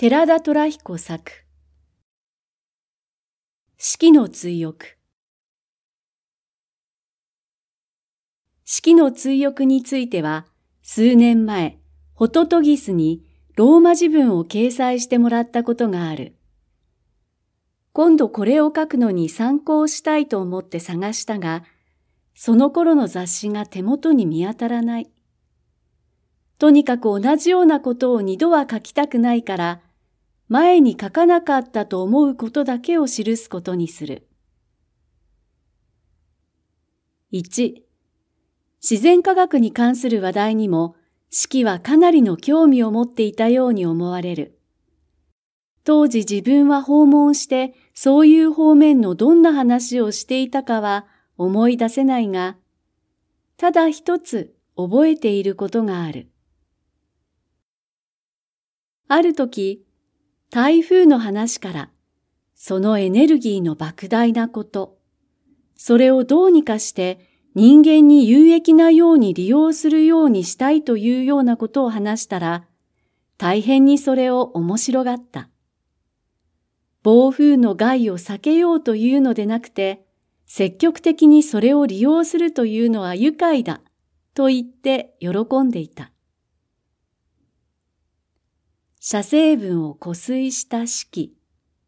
寺田虎彦作四季の追憶。四季の追憶については、数年前、ホトトギスにローマ字文を掲載してもらったことがある。今度これを書くのに参考したいと思って探したが、その頃の雑誌が手元に見当たらない。とにかく同じようなことを二度は書きたくないから、前に書かなかったと思うことだけを記すことにする。1、自然科学に関する話題にも、四季はかなりの興味を持っていたように思われる。当時自分は訪問して、そういう方面のどんな話をしていたかは思い出せないが、ただ一つ覚えていることがある。ある時、台風の話から、そのエネルギーの莫大なこと、それをどうにかして人間に有益なように利用するようにしたいというようなことを話したら、大変にそれを面白がった。暴風の害を避けようというのでなくて、積極的にそれを利用するというのは愉快だ、と言って喜んでいた。写生文を湖水した四季。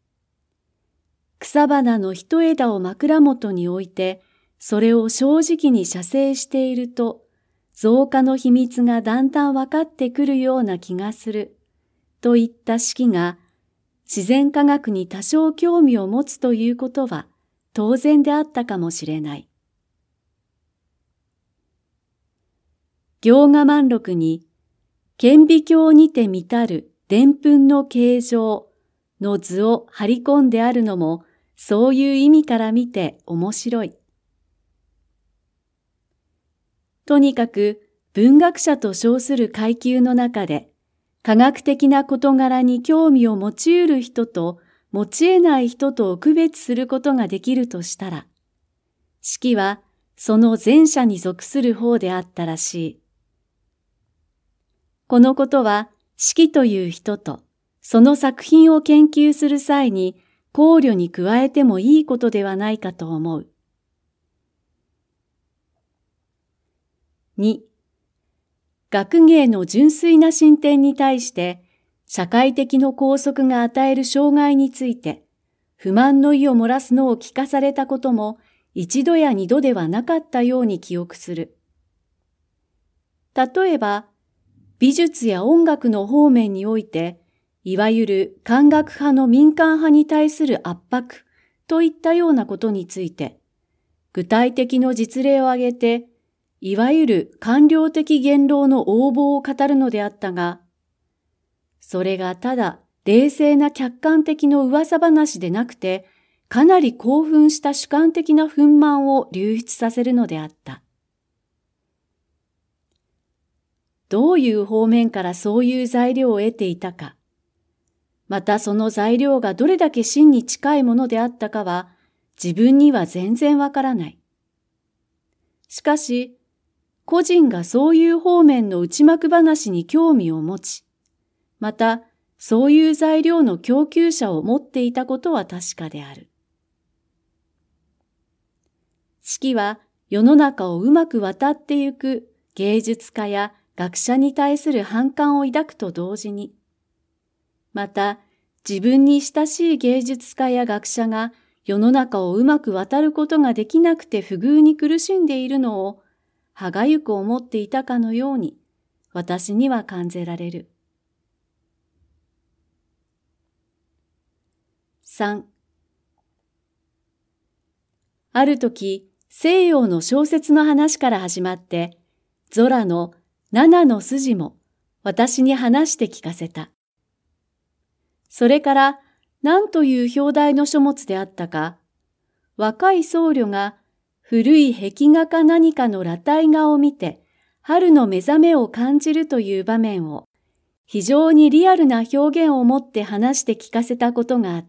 草花の一枝を枕元に置いて、それを正直に写生していると、増加の秘密がだんだん分かってくるような気がする、といった四季が、自然科学に多少興味を持つということは当然であったかもしれない。行賀満録に、顕微鏡にて見たるでんぷんの形状の図を貼り込んであるのも、そういう意味から見て面白い。とにかく文学者と称する階級の中で、科学的な事柄に興味を持ち得る人と持ち得ない人とを区別することができるとしたら、四季はその前者に属する方であったらしい。このことは四季という人とその作品を研究する際に考慮に加えてもいいことではないかと思う。2、学芸の純粋な進展に対して、社会的の拘束が与える障害について、不満の意を漏らすのを聞かされたことも、一度や二度ではなかったように記憶する。例えば、美術や音楽の方面において、いわゆる漢学派の民間派に対する圧迫といったようなことについて、具体的の実例を挙げて、いわゆる官僚的言動の横暴を語るのであったが、それがただ冷静な客観的の噂話でなくて、かなり興奮した主観的な憤懣を流出させるのであった。どういう方面からそういう材料を得ていたか、またその材料がどれだけ真に近いものであったかは、自分には全然わからない。しかし、個人がそういう方面の内幕話に興味を持ち、またそういう材料の供給者を持っていたことは確かである。四季は世の中をうまく渡ってゆく芸術家や学者に対する反感を抱くと同時に、また自分に親しい芸術家や学者が世の中をうまく渡ることができなくて不遇に苦しんでいるのを歯がゆく思っていたかのように私には感じられる。3、ある時、西洋の小説の話から始まって、ゾラの7の筋も私に話して聞かせた。それから何という表題の書物であったか、若い僧侶が古い壁画か何かの裸体画を見て、春の目覚めを感じるという場面を、非常にリアルな表現を持って話して聞かせたことがあった。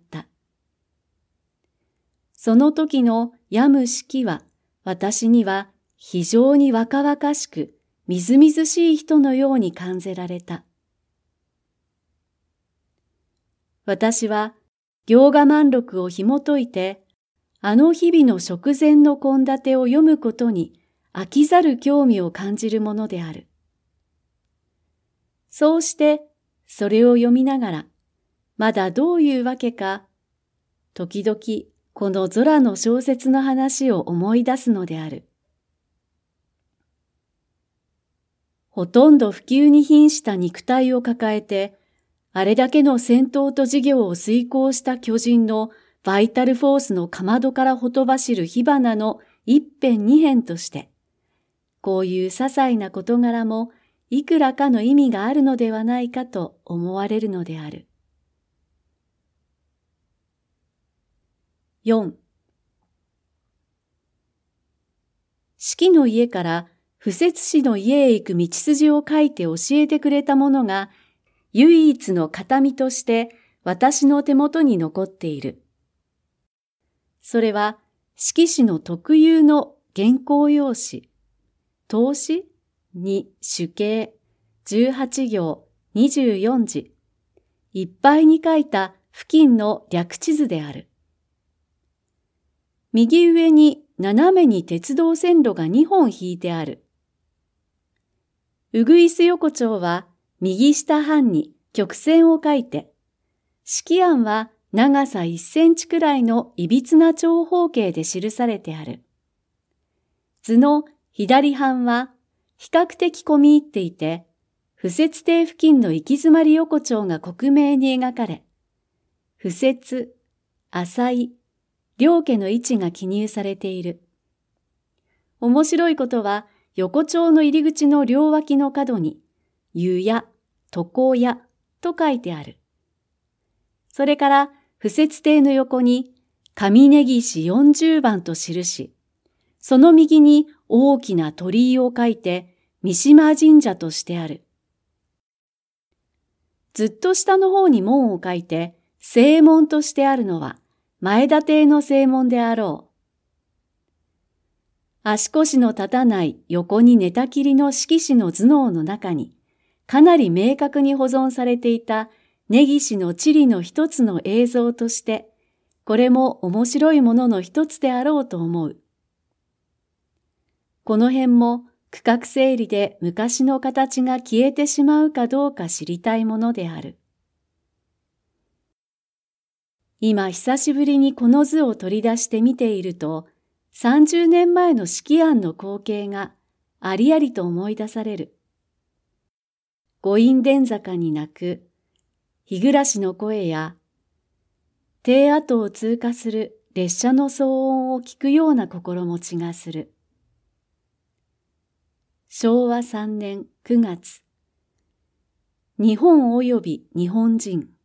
その時の病む四季は、私には非常に若々しく、みずみずしい人のように感じられた。 私は行賀満録を紐解いて、あの日々の食前の献立を読むことに飽きざる興味を感じるものである。そうしてそれを読みながら、まだどういうわけか、時々このゾラの小説の話を思い出すのである。ほとんど普及に瀕した肉体を抱えて、あれだけの戦闘と事業を遂行した巨人のバイタルフォースのかまどからほとばしる火花の一辺二辺として、こういう些細な事柄もいくらかの意味があるのではないかと思われるのである。4. 四季の家から不節氏の家へ行く道筋を書いて教えてくれたものが唯一の形見として私の手元に残っている。それは四季氏の特有の原稿用紙、答紙に主形、18行、24字、いっぱいに書いた付近の略地図である。右上に斜めに鉄道線路が2本引いてある。うぐいす横丁は右下半に曲線を書いて、式案は長さ1センチくらいのいびつな長方形で記されてある。図の左半は比較的込み入っていて、不節亭付近の行き詰まり横丁が克明に描かれ、不節、浅い、両家の位置が記入されている。面白いことは、横丁の入り口の両脇の角に、湯屋、床屋と書いてある。それから、不節亭の横に、上根岸40番と記し、その右に大きな鳥居を書いて、三島神社としてある。ずっと下の方に門を書いて、正門としてあるのは、前田邸の正門であろう。足腰の立たない横に寝たきりの色紙の頭脳の中に、かなり明確に保存されていた根岸の地理の一つの映像として、これも面白いものの一つであろうと思う。この辺も区画整理で昔の形が消えてしまうかどうか知りたいものである。今久しぶりにこの図を取り出して見ていると、30年前の式案の光景がありありと思い出される。五陰殿坂に鳴く日暮らしの声や、邸跡を通過する列車の騒音を聞くような心持ちがする。昭和3年9月。日本及び日本人。